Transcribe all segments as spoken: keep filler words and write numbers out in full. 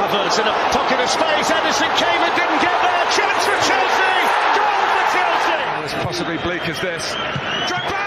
Havertz in a pocket of space. Edison came and didn't get there. Chance for Chelsea. Goal for Chelsea. As possibly bleak as this. Drogba!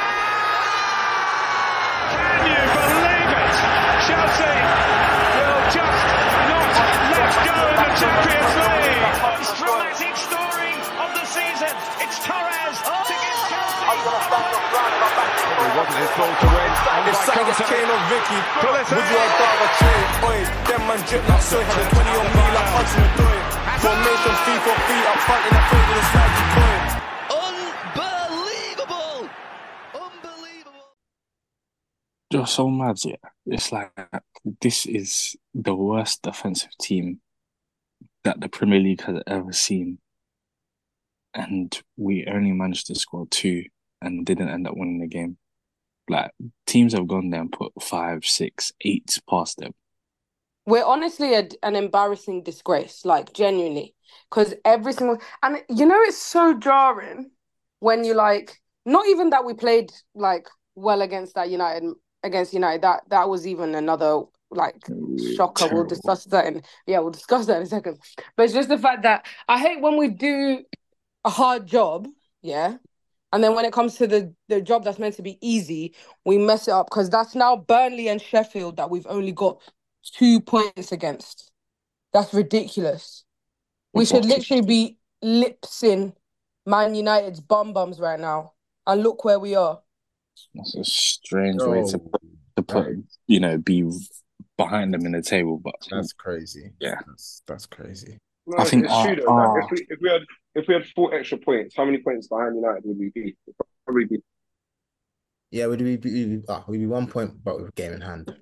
Can you believe it? Chelsea will just not let go in the Champions League. Most dramatic story of the season. It's Torres to give Chelsea. It wasn't his ball to win. If Sanchez, Kane or Vicky, would you have rather trade? Oi, them man drip like soy, had a twenty on me like Hudson Odoi. Formation three for three up front in the field with a slidey toy. Unbelievable! Unbelievable! You're so mad, yeah. It's like this is the worst defensive team that the Premier League has ever seen. And we only managed to score two and didn't end up winning the game. Like, teams have gone there and put five, six, eight past them. We're honestly a, an embarrassing disgrace, like, genuinely. Because every single... And, you know, it's so jarring when you, like... Not even that we played, like, well against that United... Against United. That that was even another, like, shocker. Terrible. We'll discuss that in... Yeah, we'll discuss that in a second. But it's just the fact that I hate when we do a hard job, yeah? And then when it comes to the, the job that's meant to be easy, we mess it up because that's now Burnley and Sheffield that we've only got two points against. That's ridiculous. We should literally be lipsing Man United's bum bums right now. And look where we are. That's a strange oh, way to put, to put right. you know, be behind them in the table. But that's crazy. Yeah. That's, that's crazy. No, I think it's uh, true though. uh, Like, if we if we had if we had four extra points, how many points behind United would we be? We'd probably be. Yeah, we'd be, we'd be, oh, we'd be one point, but with a game in hand.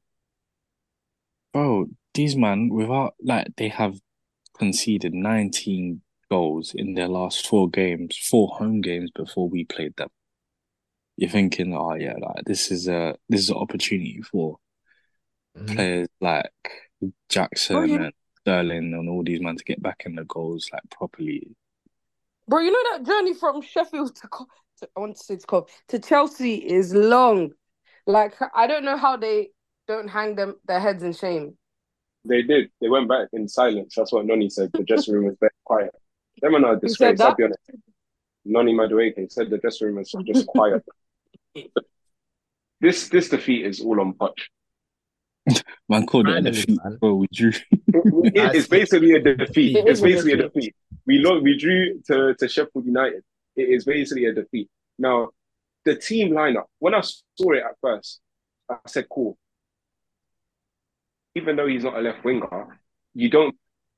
Bro, these man, without like they have conceded nineteen goals in their last four games, four home games before we played them. You're thinking, oh yeah, like this is a this is an opportunity for mm-hmm. players like Jackson oh, yeah. and Sterling and all these men to get back in the goals like properly. Bro, you know that journey from Sheffield to, to I want to say to, Co- to Chelsea is long. Like, I don't know how they don't hang them their heads in shame. They did. They went back in silence. That's what Noni said. The dressing room was very quiet. Them are not a disgrace, I'll be honest. Noni Madueke said the dressing room was just quiet. This this defeat is all on Poch. Man called it a defeat. Bro, we drew. it, it's basically a defeat. It it's basically a defeat. a defeat. We lost, we drew to, to Sheffield United. It is basically a defeat. Now, the team lineup, when I saw it at first, I said, cool. Even though he's not a left winger, you don't.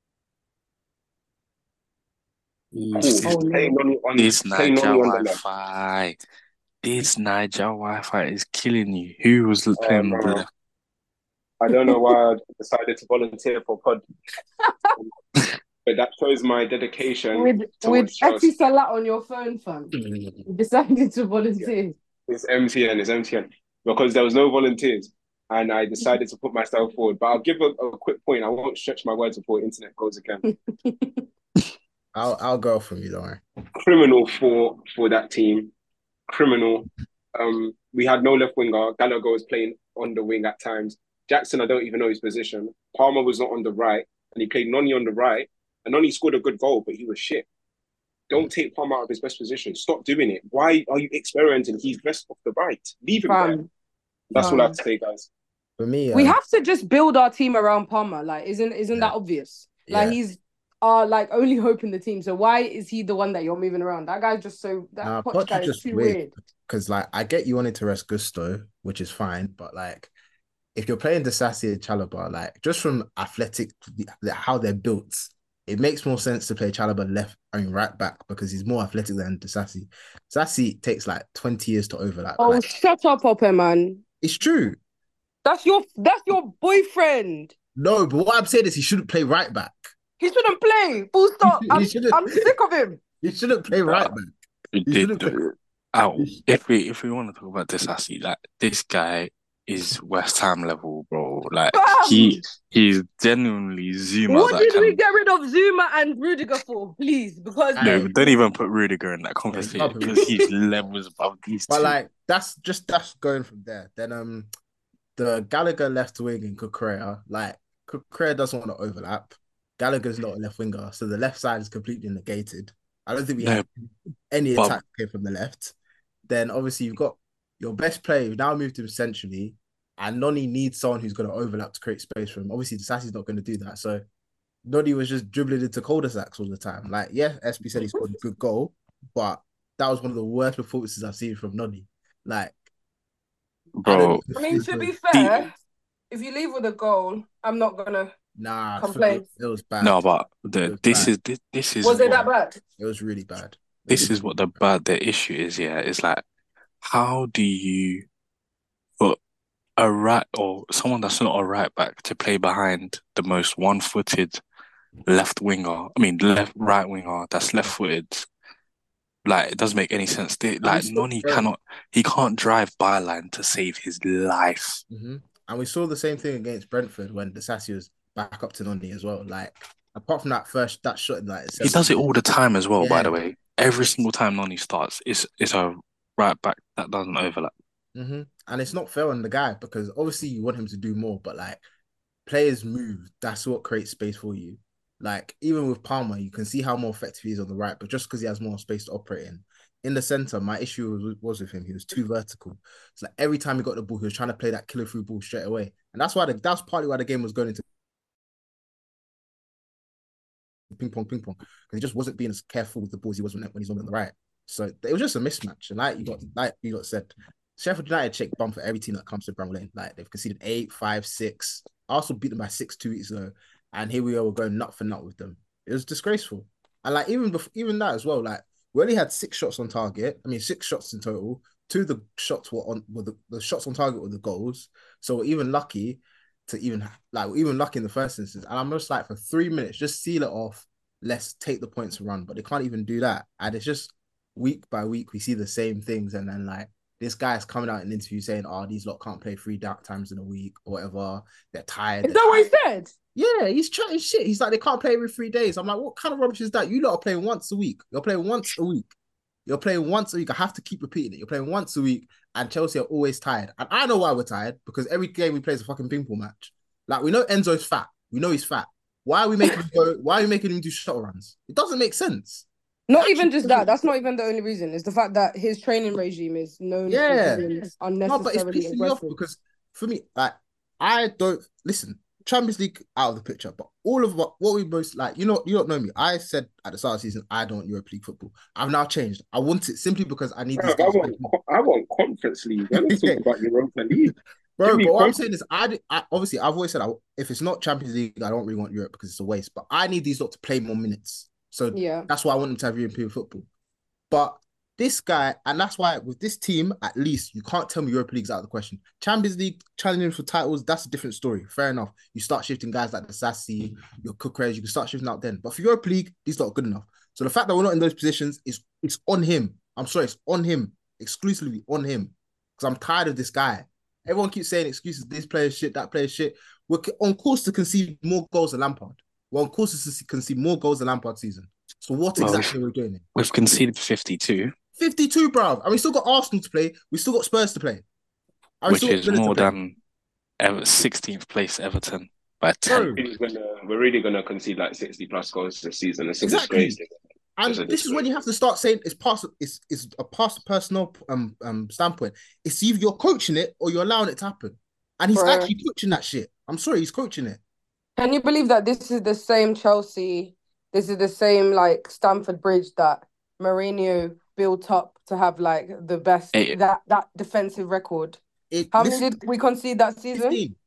Cool. Oh, playing on, on, this playing Niger on the Wi-Fi. This Niger Wi-Fi is killing you. Who was playing uh, on the left? I don't know why I decided to volunteer for pod. But that shows my dedication. With with Etisalat on your phone, fam. You decided to volunteer. Yeah. It's M T N, it's M T N. Because there was no volunteers. And I decided to put myself forward. But I'll give a, a quick point. I won't stretch my words before internet goes again. I'll I'll go from you, don't worry. Criminal for for that team. Criminal. Um, we had no left winger. Gallagher was playing on the wing at times. Jackson, I don't even know his position. Palmer was not on the right, and he played Noni on the right. And Noni scored a good goal, but he was shit. Don't take Palmer out of his best position. Stop doing it. Why are you experimenting? He's best off the right. Leave him um, there. That's um, all I have to say, guys. For me, um, we have to just build our team around Palmer. Like, isn't isn't yeah. that obvious? Like, yeah. he's our like only hope in the team. So why is he the one that you're moving around? That guy's just so that nah, Poch guy is too weird. Because like I get you wanted to rest Gusto, which is fine, but like if you're playing Disasi and Chalobah, like just from athletic how they're built, it makes more sense to play Chalobah left and right back because he's more athletic than Disasi. Disasi takes like twenty years to overlap. Oh, like, shut up, Ope, man. It's true. That's your that's your boyfriend. No, but what I'm saying is he shouldn't play right back. He shouldn't play. Full stop. I'm, I'm sick of him. He shouldn't play right back. We did do it. Out. If we if we want to talk about Disasi, like this guy is West Ham level, bro. Like Bam! he he's genuinely Zuma. What did we get rid of Zuma and Rudiger for, please? Because no, they... don't even put Rudiger in that conversation because he's levels above these but two. like that's just that's going from there. Then um the Gallagher left wing in Kukurea, like Cucurella doesn't want to overlap. Gallagher's not a left winger, so the left side is completely negated. I don't think we No, have any but attack came from the left. Then obviously you've got your best player. You've now moved him centrally, and Noni needs someone who's going to overlap to create space for him. Obviously, Sassi's not going to do that. So Noni was just dribbling into cul-de-sacs all the time. Like, yeah, S P said he scored a good goal, but that was one of the worst performances I've seen from Noni. Like, I don't bro, know I if mean, this to be was- fair, if you leave with a goal, I'm not gonna nah, complain. it was bad. no, but It the was this bad. is this, this is Was it that what bad? It was really bad. this is what the bad the issue is. Yeah, it's like how do you put a right or someone that's not a right back to play behind the most one-footed left winger? I mean, left right winger that's left-footed. Like it doesn't make any sense. They, And we like saw- Noni bro. cannot, he can't drive byline to save his life. Mhm. And we saw the same thing against Brentford when Disasi was back up to Noni as well. Like, apart from that first that shot in like He does it all the time as well. By Yeah. the way, every single time Noni starts, it's it's a right back that doesn't overlap. hmm And it's not fair on the guy because obviously you want him to do more, but like players move, that's what creates space for you. Like even with Palmer, you can see how more effective he is on the right, but just because he has more space to operate in. In the center, my issue was, was with him. He was too vertical. It's like every time he got the ball, he was trying to play that killer through ball straight away, and that's why the, that's partly why the game was going into ping pong, ping pong, because he just wasn't being as careful with the balls he was when, when he's on the right. So it was just a mismatch, and like you got like you got said, Sheffield United check bum for every team that comes to Bramall Lane. Like they've conceded eight, five, six. Arsenal beat them by six two weeks ago, and here we are, we're going nut for nut with them. It was disgraceful, and like even before, even that as well. Like we only had six shots on target. I mean, six shots in total. Two of the shots were on, were the, the shots on target were the goals. So we're even lucky to even like we're even lucky in the first instance. And I'm just like for three minutes, just seal it off. Let's take the points and run, but they can't even do that, and it's just week by week we see the same things, and then like. This guy's coming out in an interview saying, "Oh, these lot can't play three dark times in a week or whatever. They're tired." Is they're that what he tired." said? Yeah, he's chatting shit. He's like, they can't play every three days. I'm like, what kind of rubbish is that? You lot are playing once a week. You're playing once a week. You're playing once a week. I have to keep repeating it. You're playing once a week, and Chelsea are always tired. And I know why we're tired because every game we play is a fucking ping pong match. Like we know Enzo's fat. We know he's fat. Why are we making him go? Why are we making him do shuttle runs? It doesn't make sense. Not even just that. That's not even the only reason. It's the fact that his training regime is known Yeah. for being No, but it's unnecessarily pissing me off aggressive. because for me, like I don't listen. Champions League out of the picture, but all of what what we most like, you know, you don't know me. I said at the start of the season, I don't want Europa League football. I've now changed. I want it simply because I need Bro, these I guys. to want, play. I want Conference League. We're not talking about Europa League. Bro, Give me but what I'm conference. saying is, I, di- I obviously I've always said I, if it's not Champions League, I don't really want Europe because it's a waste. But I need these lot to play more minutes, so Yeah. that's why I want them to have European football. But this guy, and that's why with this team, at least you can't tell me Europa League's out of the question. Champions League challenging for titles, that's a different story. Fair enough. You start shifting guys like the Sassy, your Cucurella, you can start shifting out then. But for Europa League, these not good enough. So the fact that we're not in those positions is it's on him. I'm sorry, it's on him, exclusively on him. Because I'm tired of this guy. Everyone keeps saying excuses, this player shit, that player shit. We're on course to concede more goals than Lampard. We're on course to concede more goals than Lampard season. So what Well, exactly are we doing here? We've conceded fifty-two, fifty-two, bro. And we still got Arsenal to play. We still got Spurs to play. And we which still got is Villa to more play. than ever sixteenth place Everton by ten. Bro, We're, gonna, we're really going to concede like sixty plus goals this season. It's a Exactly. disgrace. and It's a this is when you have to start saying it's past. It's it's a past personal um um standpoint. It's either you're coaching it or you're allowing it to happen. And he's Bro. actually coaching that shit. I'm sorry, he's coaching it. Can you believe that this is the same Chelsea? This is the same like Stamford Bridge that Mourinho built up to have like the best Hey. that that defensive record. It How listen, many did we concede that season? fifteen.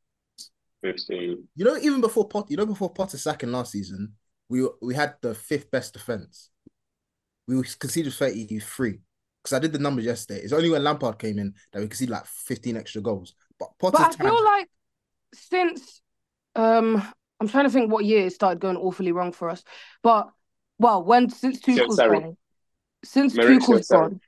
fifteen. You know, even before Potter, you know, before Potter sacking last season, we were- we had the fifth best defense. We conceded thirty-three. Because I did the numbers yesterday. It's only when Lampard came in that we conceded like fifteen extra goals. But Potter's But I time, feel like since um I'm trying to think what year it started going awfully wrong for us. But well, when since Tuchel's Sarri. gone, since Mauricio Tuchel's Sarri. gone,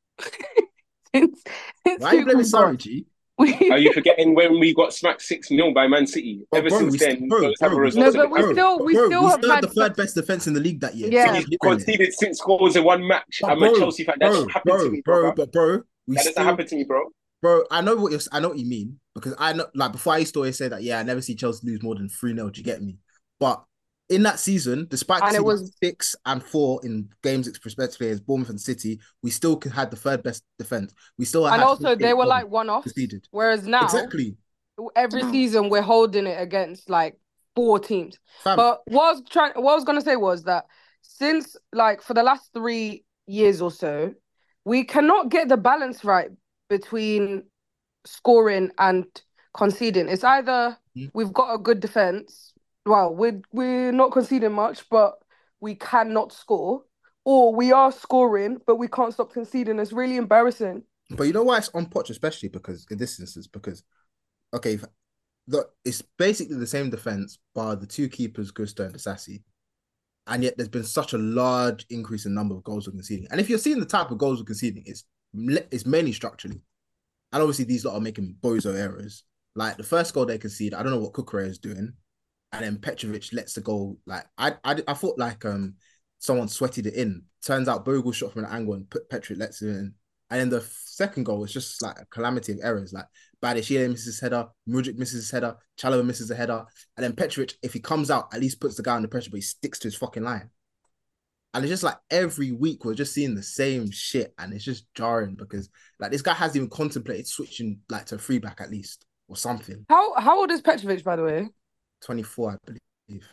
since since why are you blaming Tuchel's gone, Sarri, G? we Are you forgetting when we got smacked six nil by Man City? Bro, Ever bro, since we then, st- bro, those have a bro, we No, but we responsibility. still we bro, still we have still had had the third best defense in the league that year. Yeah. So You've it's literally- conceded six goals in one match. But I'm bro, a Chelsea fan. That bro, doesn't happen to bro, me, bro, bro. but bro, we That doesn't still, happen to me, bro. bro. I know what you're. I know what you mean, because I know, like before, I used to always say that, yeah, I never see Chelsea lose more than three nil. Do you get me? But in that season, despite And it conceding was six and four in games respectively as Bournemouth and City, we still had the third best defense. We still and had also they eight were goals like one-offs, conceded. whereas now Exactly, every season we're holding it against like four teams. fam. But what I was trying, what I was gonna say was that since like for the last three years or so, we cannot get the balance right between scoring and conceding. It's either Mhm. we've got a good defense, well, we're we're not conceding much, but we cannot score, or we are scoring, but we can't stop conceding. It's really embarrassing. But you know why it's on Poch, especially because in this instance, because okay, if- the it's basically the same defense, bar the two keepers, Gusto and Disasi. And yet there's been such a large increase in number of goals we're conceding. And if you're seeing the type of goals we're conceding, it's it's mainly structurally. And obviously these lot are making bozo errors. Like the first goal they concede, I don't know what Kukurea is doing. And then Petrovic lets the goal, like I I, I thought like um someone sweated it in. Turns out Bogle shot from an angle and Petrovic lets it in. And then the second goal was just like a calamity of errors. Like Badiashile misses his header, Mudryk misses his header, Chalobah misses a header, and then Petrovic, if he comes out, at least puts the guy under pressure, but he sticks to his fucking line. And it's just like every week we're just seeing the same shit, and it's just jarring because like this guy hasn't even contemplated switching like to a free back at least or something. How how old is Petrovic, by the way? twenty-four, I believe.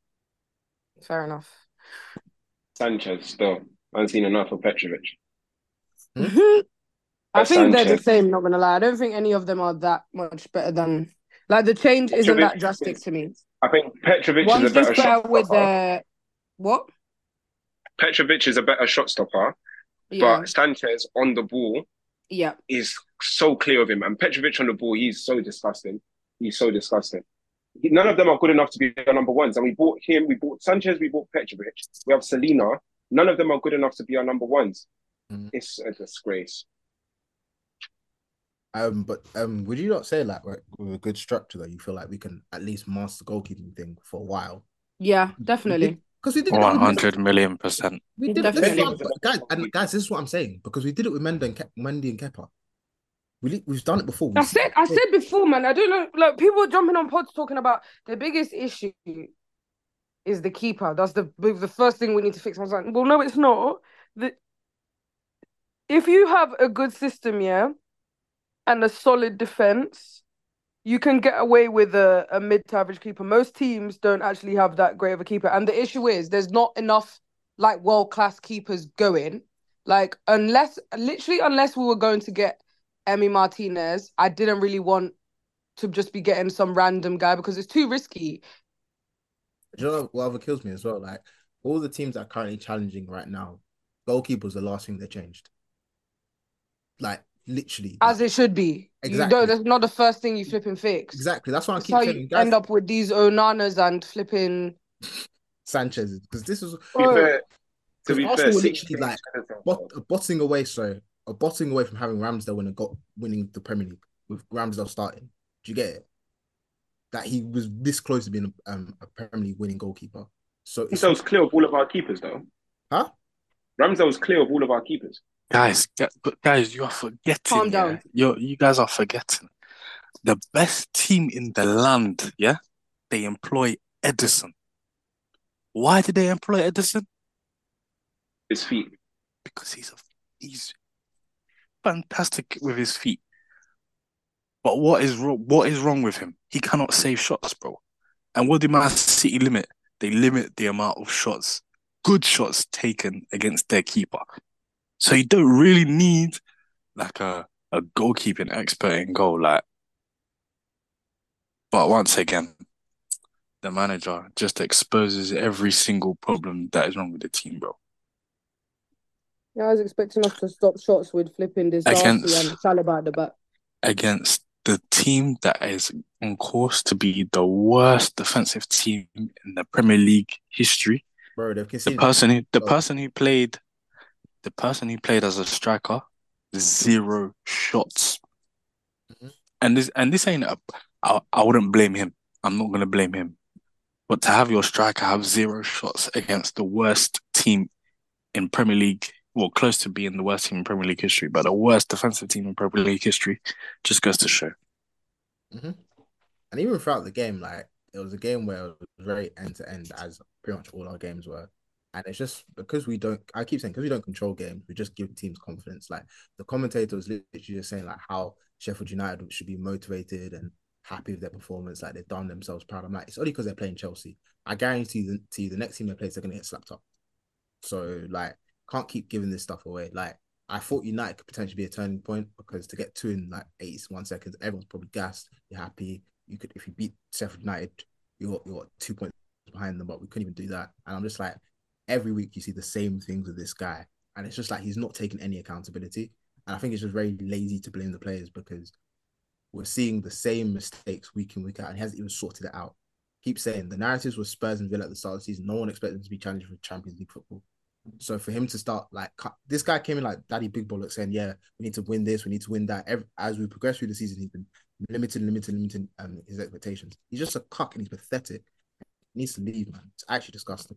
Fair enough. Sanchez still. I haven't seen enough of Petrovic. Hmm? I But think they're the Sanchez, same, not gonna lie. I don't think any of them are that much better than like the change isn't Petrovic that drastic is, to me. I think Petrovic is a One's better just shot better with stopper. the what? Petrovic is a better shot stopper, Yeah, but Sanchez on the ball yeah. is so clear of him. And Petrovic on the ball, he's so disgusting. He's so disgusting. None of them are good enough to be our number ones. And we bought him, we bought Sanchez, we bought Petrovic. We have Selena. None of them are good enough to be our number ones. Mm. It's a disgrace. Um, but um, would you not say like with a good structure that you feel like we can at least master goalkeeping thing for a while? Yeah, definitely. Because we did it One with hundred million percent. we did it. This is Definitely. what, guys, and guys, this is what I'm saying because we did it with Mendy and Ke- Mendy and Kepa. We we've done it before. I We've seen said it I before. said before, man. I don't know. Like people jumping on pods talking about the biggest issue is the keeper. That's the the first thing we need to fix. I was like, well, no, it's not. The if you have a good system, yeah, and a solid defense, you can get away with a, a mid to average keeper. Most teams don't actually have that great of a keeper. And the issue is there's not enough like world class keepers going. Like unless literally unless we were going to get Emi Martinez, I didn't really want to just be getting some random guy because it's too risky. Do you know what other kills me as well? Like all the teams that are currently challenging right now, goalkeepers are the last thing they changed. Like literally, As like, it should be. Exactly. You know, that's not the first thing you flip and fix. exactly. That's why I That's keep how saying, you guys, end up with these Onanas and flipping. Sanchez, because this is To be Oh, fair, to because be fair, Arsenal were six literally like games. bot, botting away, sorry, or botting away from having Ramsdale winning got winning the Premier League with Ramsdale starting. Do you get it? That he was this close to being um, a Premier League winning goalkeeper. So it's Ramsdale's clear of all of our keepers, though. huh? Ramsdale's clear of all of our keepers. Guys, gu- but guys, you are forgetting. Calm Yeah, down. you you guys are forgetting. The best team in the land, yeah, they employ Edison. Why did they employ Edison? His feet. Because he's a he's fantastic with his feet. But what is wrong? What is wrong with him? He cannot save shots, bro. And what did Man City limit? They limit the amount of shots, good shots taken against their keeper. So you don't really need like a a goalkeeping expert in goal, like. But once again, the manager just exposes every single problem that is wrong with the team, bro. Yeah, I was expecting us to stop shots with flipping this Darcy Against and Chalobah at the back. against the team that is on course to be the worst defensive team in the Premier League history. Bro, they've The conceded. person who the Oh. person who played the person who played as a striker, zero shots. Mhm. And this and this ain't a I, I wouldn't blame him. I'm not gonna blame him. But to have your striker have zero shots against the worst team in Premier League, well, close to being the worst team in Premier League history, but the worst defensive team in Premier League history, just goes to show. Mm-hmm. And even throughout the game, like it was a game where it was very end to end, as pretty much all our games were. And it's just because we don't, I keep saying, because we don't control games, we just give teams confidence. Like the commentator was literally just saying, like, how Sheffield United should be motivated and happy with their performance. Like they've done themselves proud. I'm like, it's only because they're playing Chelsea. I guarantee you, the, the next team they play, they're going to get slapped up. So, like, can't keep giving this stuff away. Like, I thought United could potentially be a turning point because to get two in like eighty-one seconds, everyone's probably gassed. You're happy. You could, if you beat Sheffield United, you're, you're two points behind them, but we couldn't even do that. And I'm just like, every week you see the same things with this guy, and it's just like he's not taking any accountability. And I think it's just very lazy to blame the players because we're seeing the same mistakes week in, week out, and he hasn't even sorted it out. Keep saying the narratives were Spurs and Villa at the start of the season. No one expected them to be challenging for Champions League football. So for him to start like this guy came in like Daddy Big Bollock saying, yeah, we need to win this, we need to win that. Every, as we progress through the season, he's been limited, limited, limited um, his expectations. He's just a cuck and he's pathetic. He needs to leave, man. It's actually disgusting.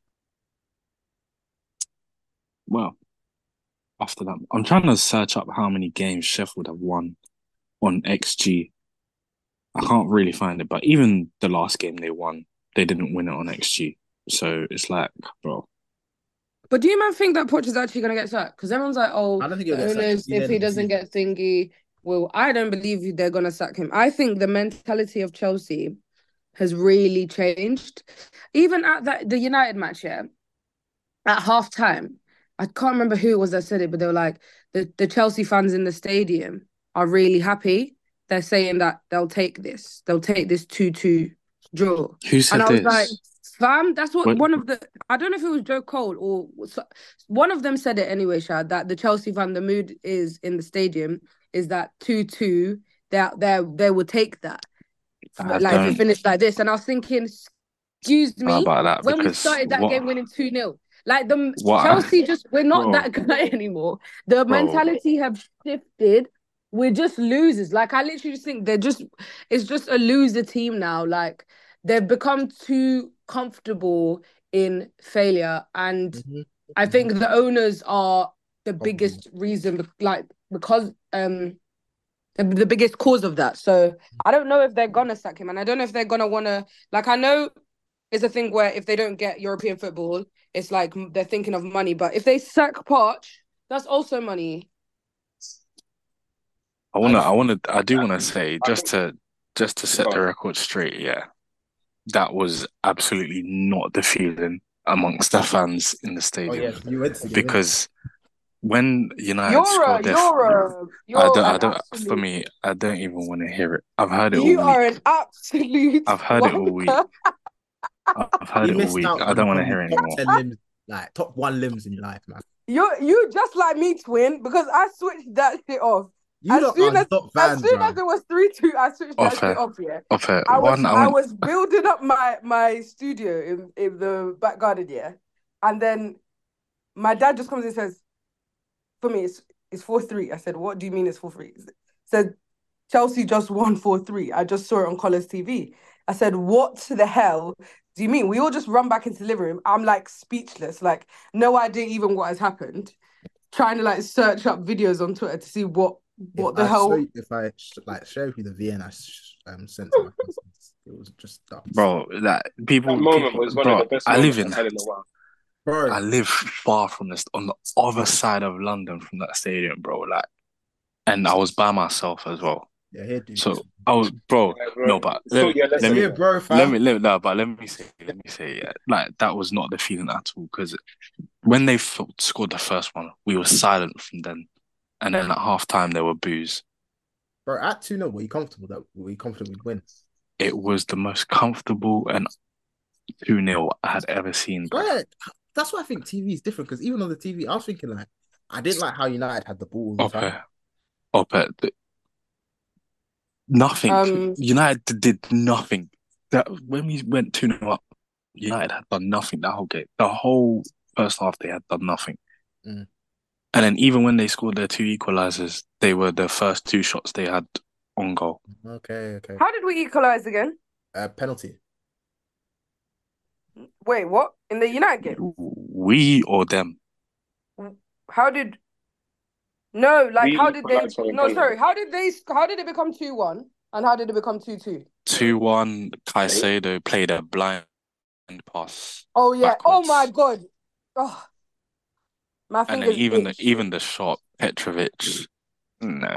Well, after that, I'm trying to search up how many games Sheffield have won on X G. I can't really find it, but even the last game they won, they didn't win it on X G. So it's like, bro. But do you man think that Poch is actually going to get sacked? Because everyone's like, oh, I don't think he'll the get sacked. owners, if he doesn't get thingy, well, I don't believe they're going to sack him. I think the mentality of Chelsea has really changed. Even at that the United match, yeah, at half time, I can't remember who it was that said it, but they were like, the, the Chelsea fans in the stadium are really happy. They're saying that they'll take this. They'll take this two two draw. Who said and I was this? like, fam, that's what, What? one of the, I don't know if it was Joe Cole or one of them said it anyway, Shad, that the Chelsea fan, the mood is in the stadium is that two two, they they they will take that. I Like if it don't finished like this. And I was thinking, excuse know me, about that when we because started that what, game winning two nil, like the what, Chelsea just, we're not bro, that guy anymore. The bro, mentality have shifted. We're just losers. Like I literally just think they're just, it's just a loser team now. Like they've become too comfortable in failure. And Mhm. I think the owners are the Probably. biggest reason, like because um the, the biggest cause of that. So I don't know if they're gonna sack him, and I don't know if they're gonna wanna, like, I know it's a thing where if they don't get European football, it's like they're thinking of money. But if they sack Poch, that's also money. I I wanna, just I wanna, I do wanna say I just think to, just to set go the on. record straight, yeah, that was absolutely not the feeling amongst the fans in the oh stadium yeah, you went to the game, innit? because when United You're a, scored their, f- you're a, I you're don't, I an don't, for absolute, me, I don't even want to hear it. I've heard it all you week. are an absolute I've heard it all week. wanker. I've heard You it all missed week. out I on don't want to probably hear it top anymore. ten limbs, like top one limbs in your life, man. You you just like me, twin, because I switched that shit off. You As lot soon are as not as fans, soon as bro. it was three two, I switched that shit Offer, off. Yeah, offer. I was One, I I went, was building up my my studio in, in the back garden, yeah, and then my dad just comes and says, "For me, it's it's four three." I said, "What do you mean it's four three?" He said, "Chelsea just won four three. I just saw it on Colours T V." I said, "What the hell do you mean?" We all just run back into the living room. I'm like speechless, like no idea even what has happened. Trying to like search up videos on Twitter to see what If what the I show, hell. if I sh- like share you the V N I sh- um sent to my cousins, it was just dumb. bro. That That people, moment people, was one of bro. the best I live moments in, I've had in a while. Bro, I live far from this, on the other side of London from that stadium, bro. Like, and I was by myself as well. yeah, here, dude. So I was, bro. Yeah, bro. No, but It's taught let, you a let lesson, me, Yeah, bro. bro, let fam. me, let, no, but let me say, let me say, yeah, like that was not the feeling at all. Because when they f- scored the first one, we were silent from then, and then at half time there were boos. Bro, at two nil, were you comfortable that were you confident we'd win? It was the most comfortable and two nil I had ever seen, bro. Yeah, that's why I think T V is different. Because even on the T V, I was thinking like, I didn't like how United had the ball all the Up time. it, up it. Nothing. Um, United did nothing. That when we went two nil up, United had done nothing that whole game. The whole first half they had done nothing. Mm. And then even when they scored their two equalizers, they were the first two shots they had on goal. Okay, okay. how did we equalize again? Uh, penalty. Wait, what? In the United game? We or them? How did? No, like We how did they? equalised from a No, penalty. sorry. How did they? How did it become two one? And how did it become two two? two one, Caicedo played a blind pass Oh yeah. Oh my backwards. God. Oh, my And then fingers even the itch. even the shot, Petrovic, no.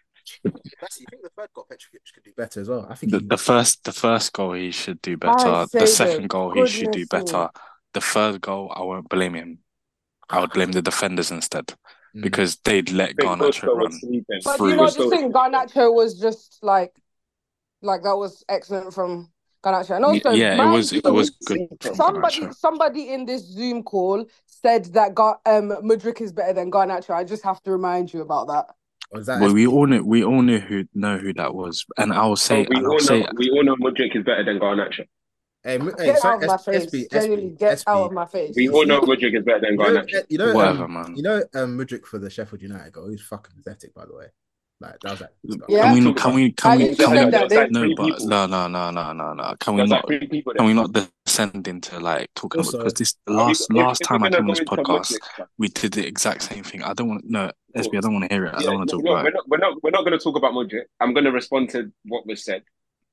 That's, you think the third goal Petrovic could do better as well? I think The, he. the first the first goal he should do better. The Caicedo, second goal he should do goodness me. better. The third goal, I won't blame him. I would blame the defenders instead Mm. because they'd let I think Garnacho Gusto run was sleeping. But do through. you not Gusto just was think sleeping. Garnacho was just like, like that was excellent from Garnacho? And Y- also, Yeah, it mind was it you, was was good sleeping. from somebody Garnacho. somebody in this Zoom call said that Gar- um Mudryk is better than Garnacho. I just have to remind you about that. Or is that Well, we S P? all knew we all knew who know who that was, and I'll But say we and I'll all say know we all know Mudryk is better than Garnacho. Hey, m- hey, Get sorry, out of my S- face. SB, Genuinely, SB, get out SB. of my face. We You all see, know Mudryk is better than you know, Garnacho. you know, whatever, um, man. you know, um, Mudryk for the Sheffield United goal. He's fucking pathetic, by the way. Like that was like disgusting. Yeah. Can we Talk can about we can At we least you can there, said we there that, was like Dave. no three but people. no no no no no no can we There was like not three people can there. we not descend into like talking about Also, because this the Are we, last if, last if we're time I gonna came on go this into podcast Mudryk stuff, we did the exact same thing. I don't want no of S B I course. don't want to hear it. I Yeah, don't want to you talk know, about we're it. not we're not we're not gonna talk about Mudryk. I'm gonna respond to what was said.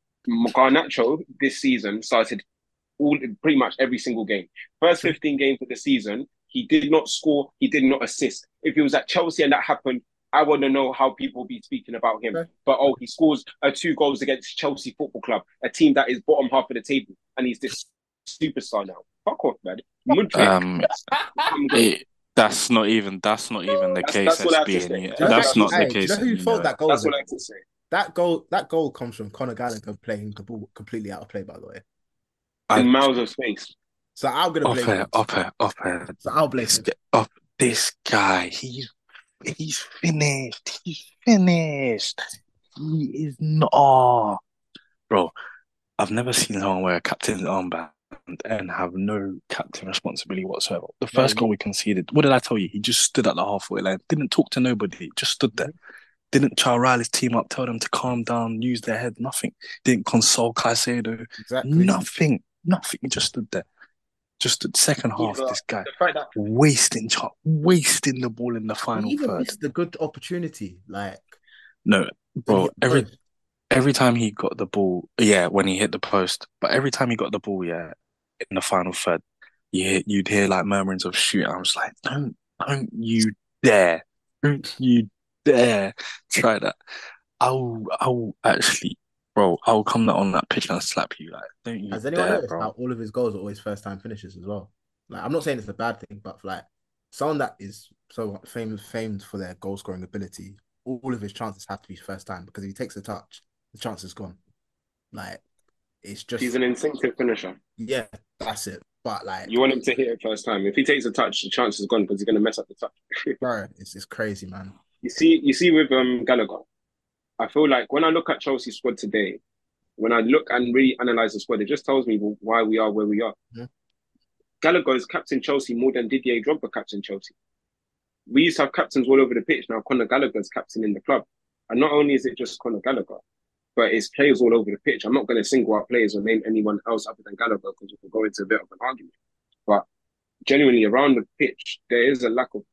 Garnacho this season started all pretty much every single game. First true. fifteen games of the season, he did not score, he did not assist. If he was at Chelsea and that happened, I want to know how people be speaking about him. Okay. But oh, he scores uh, two goals against Chelsea Football Club, a team that is bottom half of the table, and he's this superstar now. Fuck off, man. Mudryk, Um, I'm good. it, that's not even that's not even the That's case. that's what I have to S B say. and you, Do you know, That's that's what I not have the to hey, do say. you know case, and who you thought know that it. goal That's was? what I have to say. That goal, that goal comes from Conor Gallagher playing the ball completely out of play. By the way, I In miles of space. so I'm gonna up blame here, him. up here, up here. So I'll blame This him. g- up this guy. He's he's finished. He's finished. He is not. Oh, bro, I've never seen someone wear a captain's armband and have no captain responsibility whatsoever. The No, first goal we conceded, what did I tell you? He just stood at the halfway line, didn't talk to nobody, just stood there. Didn't Charles Riley's team up, tell them to calm down, use their head, nothing. Didn't console Caicedo, exactly. nothing, nothing. He just stood there. Just the second half, Either this guy the fact that wasting, char- wasting the ball in the He final even third. missed the good opportunity. Like, No, when bro, he every goes, every time he got the ball, yeah, when he hit the post, but every time he got the ball, yeah, in the final third, you hear, you'd hear like murmurings of shoot. I was like, don't, don't you dare, don't you dare try that. I'll, I'll actually, bro, I'll come on that pitch and slap you. Like, don't you has anyone dare, noticed bro. how all of his goals are always first time finishes as well? Like, I'm not saying it's a bad thing, but like someone that is so famed famed for their goal scoring ability, all of his chances have to be first time because if he takes a touch, the chance is gone. Like, it's just he's an instinctive finisher. yeah, that's it. But like, You want him to hit it first time. If he takes a touch, the chance is gone because he's gonna mess up the touch. bro, it's it's crazy, man. You see, you see with um Gallagher, I feel like when I look at Chelsea's squad today, when I look and really analyze the squad, it just tells me why we are where we are. Mhm. Gallagher is captain Chelsea more than Didier Drogba captain Chelsea. We used to have captains all over the pitch. Now Conor Gallagher is captain in the club, and not only is it just Conor Gallagher, but it's players all over the pitch. I'm not going to single out players or name anyone else other than Gallagher because we'll go into a bit of an argument. But genuinely, around the pitch, there is a lack of.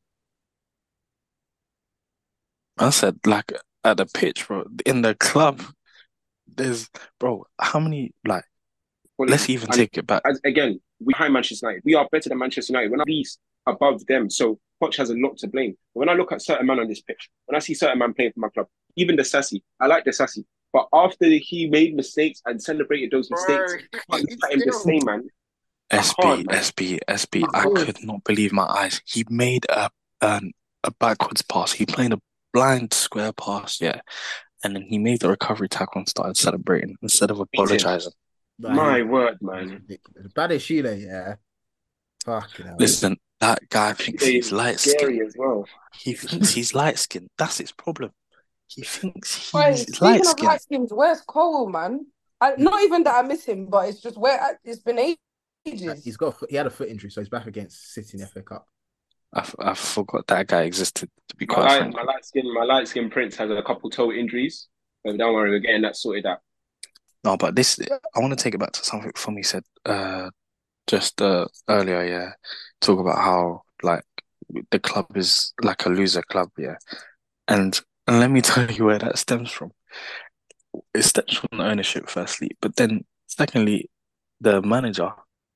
I said, like, at the pitch, bro, in the club, there's, bro, how many, like, let's even and take it back. as, again, we behind Manchester United. We are better than Manchester United. We're not least above them. So Poch has a lot to blame. But when I look at certain man on this pitch, when I see certain man playing for my club, even the Sassy, I like the Sassy. But after he made mistakes and celebrated those mistakes, I can't look at him the same, man. I S B, can't, man. S B, S B, I I can't. could not believe my eyes. He made a um, a backwards pass. He played a blind square pass, yeah. And then he made the recovery tackle and started celebrating instead of apologizing. Like, My he- word, he's man. ridiculous. Bad as Sheila, yeah. Fucking hell. Listen, that guy thinks he's He's light scary skinned. as well. He thinks he's light skinned. That's his problem. He thinks Wait, he's speaking light of skinned. light skins, where's Cole, man? I, not even that I miss him, but it's just where it's been ages. He's got a foot, he had a foot injury, so he's back against City in the F A Cup. I, f- I forgot that guy existed, to be My quite light, frank. my light skin, my light skin Prince has a couple toe injuries. But don't worry, we're getting that sorted out. No, but this, I want to take it back to something Fumi said uh, just uh, earlier, yeah. Talk about how, like, the club is like a loser club, yeah. And, and let me tell you where that stems from. it stems from the ownership, firstly, but then secondly, the manager,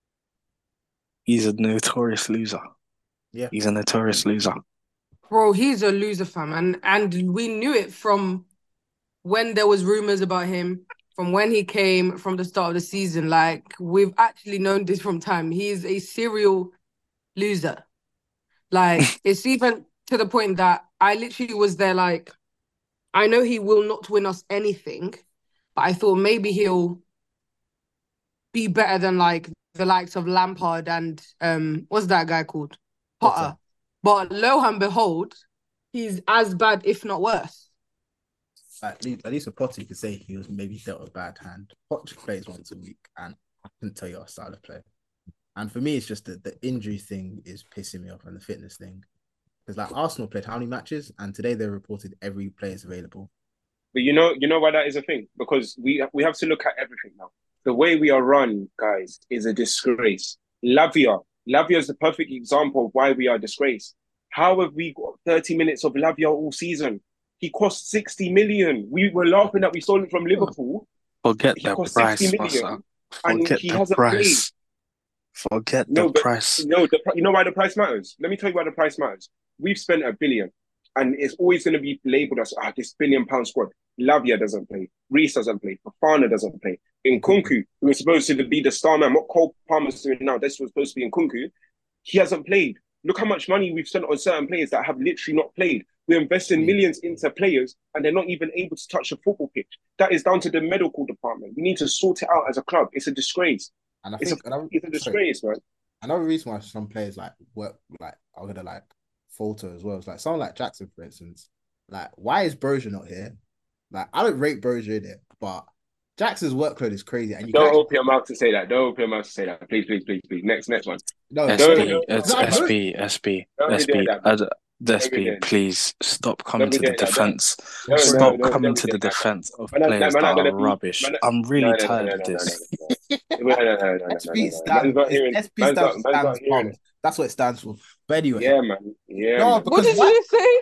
he's a notorious loser. Yeah. He's a notorious loser. Bro, he's a loser, fam. And and we knew it from when there was rumors about him, from when he came from the start of the season. Like, we've actually known this from time. He's a serial loser. Like, it's even to the point that I literally was there like, I know he will not win us anything, but I thought maybe he'll be better than like the likes of Lampard and um what's that guy called? Potter. Potter. But lo and behold, he's as bad, if not worse. At least, at least with Potter, you could say he was maybe dealt a bad hand. Potter plays once a week, and I couldn't tell you our style of play. And for me, it's just that the injury thing is pissing me off, and the fitness thing. Because like Arsenal played how many matches, and today they reported every player is available. But you know, you know why that is a thing? Because we we have to look at everything now. The way we are run, guys, is a disgrace. Lavia, Lavia is the perfect example of why we are disgraced. How have we got thirty minutes of Lavia all season? He cost sixty million. We were laughing that we sold him from Liverpool. Forget He the cost price, sixty million, Massa. and Forget he the hasn't played. price. Forget No, the but price. no, the, you know why the price matters? Let me tell you why the price matters. We've spent a billion, and it's always going to be labelled as ah, this billion pound squad. Lavia doesn't play. Reece doesn't play. Fofana doesn't play. Nkunku, who was supposed to be the star man, what Cole Palmer's doing now, this was supposed to be Nkunku. He hasn't played. Look how much money we've spent on certain players that have literally not played. We're investing millions into players, and they're not even able to touch a football pitch. That is down to the medical department. We need to sort it out as a club. It's a disgrace. And I It's think a, another, it's a disgrace, sorry, man. another reason why some players like work like are gonna like falter as well is like someone like Jackson, for instance. Like, why is Brozier not here? Like, I don't rate Brozier in it, but Jackson's workload is crazy. And you Don't can open your mouth to say that. Don't open your mouth to say that. Please, please, please, please. Next, next one. no, S don't, B, no, it's no, S don't- B, S B, Don't be doing S B. that. I'd- Don't S be B, doing that. please stop coming Don't be to the doing that. defense. No, no, Stop no, coming don't be to the doing that, man. defense of Man, that- players man, that not gonna are be- rubbish. man, I'm really no, no, tired no, of no, no, this. no, no, no, no, no, no, no, S P no, no. stands, Man's not hearing. S P Man's not, stands, man's not stands hearing. Palmer. That's what it stands for. But anyway, Yeah, man. Yeah, no, man. What because did why- you say?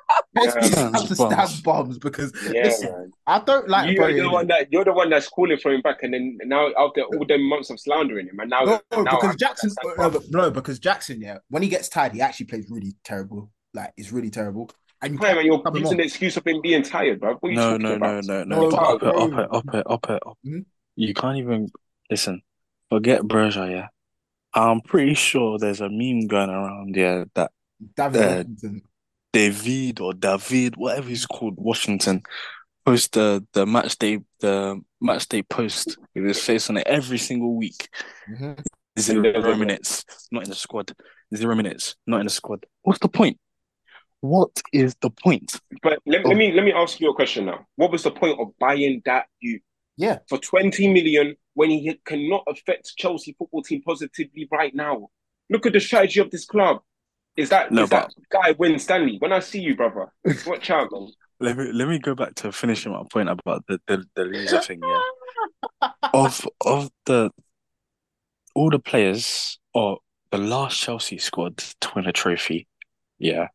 S P Yeah, stands for bombs. stand bombs because Yeah, listen, man. I don't like You're Brozier. the one that you're the one that's calling for him back, and then now after all them months of slandering him, and now No, now because I'm- Jackson, that's- no, but- no, because Jackson, yeah, when he gets tired, he actually plays really terrible. Like, it's really terrible. And you Hey, can't man, you're come using on. the excuse of him being tired, bro. What are you No, talking no, about? no, no, No, no. But up bro. it, up it, up it, up it, up. Mhm. You can't even listen. Forget Brozier, yeah. I'm pretty sure there's a meme going around, yeah, that David Uh, Washington. David or David, whatever he's called, Washington, post the the match day the match day post with his face on it every single week. Mhm. Zero minutes, not in the squad. Zero minutes, not in the squad. What's the point? What is the point? But let, Oh. let me let me ask you a question now. What was the point of buying that you Yeah. for twenty million when he cannot affect Chelsea football team positively right now? Look at the strategy of this club. Is that No, is that guy Win Stanley? When I see you, brother, watch out, man. Let me let me go back to finishing my point about the the, the loser thing. Yeah, of of the all the players or the last Chelsea squad to win a trophy, yeah,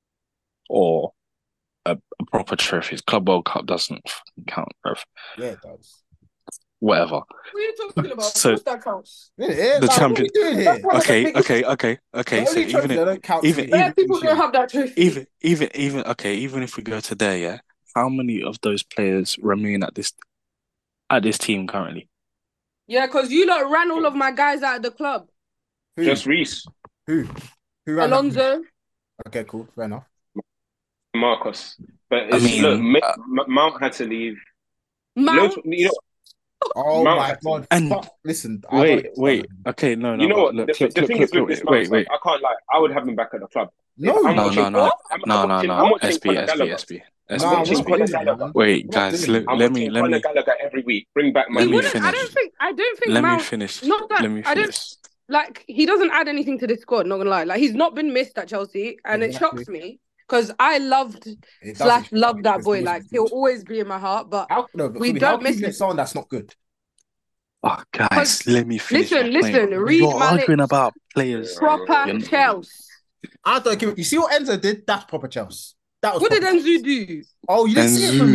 or a, a proper trophy. Club World Cup doesn't fucking count, bro. Yeah, it does. Whatever. What are you talking about? So- Of course that counts. Yeah, yeah, The like, champion- What are we doing here? That's one of the Okay, biggest- okay, okay, okay. The So only even trophy if, that don't count to even- me. Bare people don't have that trophy. even even even okay, even if we go to there, yeah, how many of those players remain at this at this team currently? Yeah, because you lot ran all of my guys out of the club. Who? Just Reese, Who? Who ran that? Alonso. Okay, cool. Fair enough. Marcus. But I it's, mean, look, Ma- uh, Ma- Mount had to leave. Mount. Loads- you know, Oh Mount my had to- god. And- Fuck, listen. I Wait, don't- wait. Okay, no, no. you know but what? look, the, look, the look, thing look, is with look, this wait, Mount, wait. I can't lie. I would have him back at the club. No, I'm No, watching, no, no, I'm, no, I'm no, watching, no. I'm watching S B, Conor S B, Gallagher. S B, Nah, S B. I'm watching not Conor doing it, Gallagher. man. Wait, I'm not guys, doing let, it. I'm let watching me let Conor me Gallagher every week. Bring back let He me wouldn't. I finish. don't think. I don't think Let me Mount. finish. Not that. Let me I don't finish. like. He doesn't add anything to this squad. Not gonna lie. Like, he's not been missed at Chelsea, and Exactly. it shocks me because I loved It doesn't slash shock love me that because boy. he was Like, good. he'll always be in my heart. But How, no, but we Fumi, don't how can miss you him. miss someone that's not good? Oh, guys, let me finish listen, my point. listen, read You're my arguing lips. about players. proper You're- Chelsea. I don't give. You see what Enzo did? That's proper Chelsea. That was. What did proper Enzo do? Oh, you didn't see it for me. Enzo.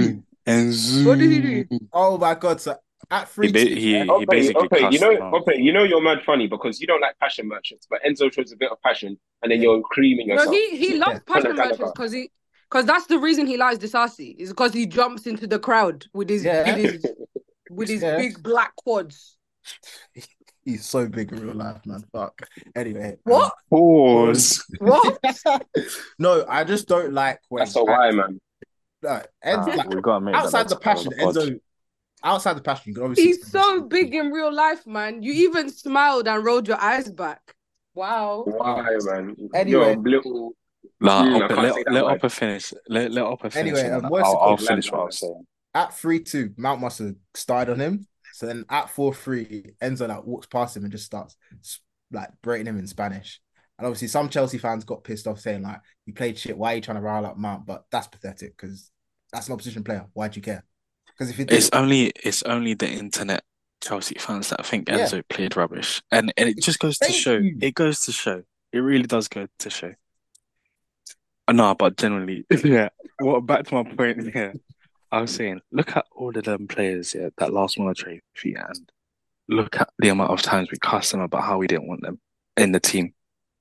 and What did he do? zoom. Oh my god! So at He three ba- two, yeah. he he Okay, basically okay, you cussed know, him out. okay, you know you're mad funny because you don't like passion merchants, but Enzo shows a bit of passion and then Yeah. you're creaming No, yourself. he he Yeah. loves Conor passion merchants Gallagher. because he because that's the reason he likes Disasi is because he jumps into the crowd with his with Yeah. his with his Yeah. big black quads. He's so big in real life, man. Fuck. Anyway. What? Pause. What? No, I just don't like when That's a why, man. like, Nah, Enzo, like, we gotta make that outside the the title of passion, the pod. Enzo. Outside the passion, you can obviously. He's so big in real life, man. You even smiled and rolled your eyes back. Wow. Why, man? Anyway. You're a little. Nah, Mm, I Oppa, can't let say that let word. Oppa finish. Let let Oppa finish, Anyway, and um, then what's I'll it I'll called? finish what I Land was saying. At three two, Mount must have started on him. So then at four three, Enzo like walks past him and just starts like berating him in Spanish. And obviously, some Chelsea fans got pissed off saying like, "You played shit. Why are you trying to rile up Mount?" But that's pathetic because that's an opposition player. Why'd you care? Because if it It's did, only it's only the internet Chelsea fans that think Yeah. Enzo played rubbish, and and it just goes to Thank show. you. It goes to show. It really does go to show. Uh, No, but generally, yeah. Well, back to my point here. I was saying, look at all of them players, yeah, that last won a trophy, and look at the amount of times we cussed them about how we didn't want them in the team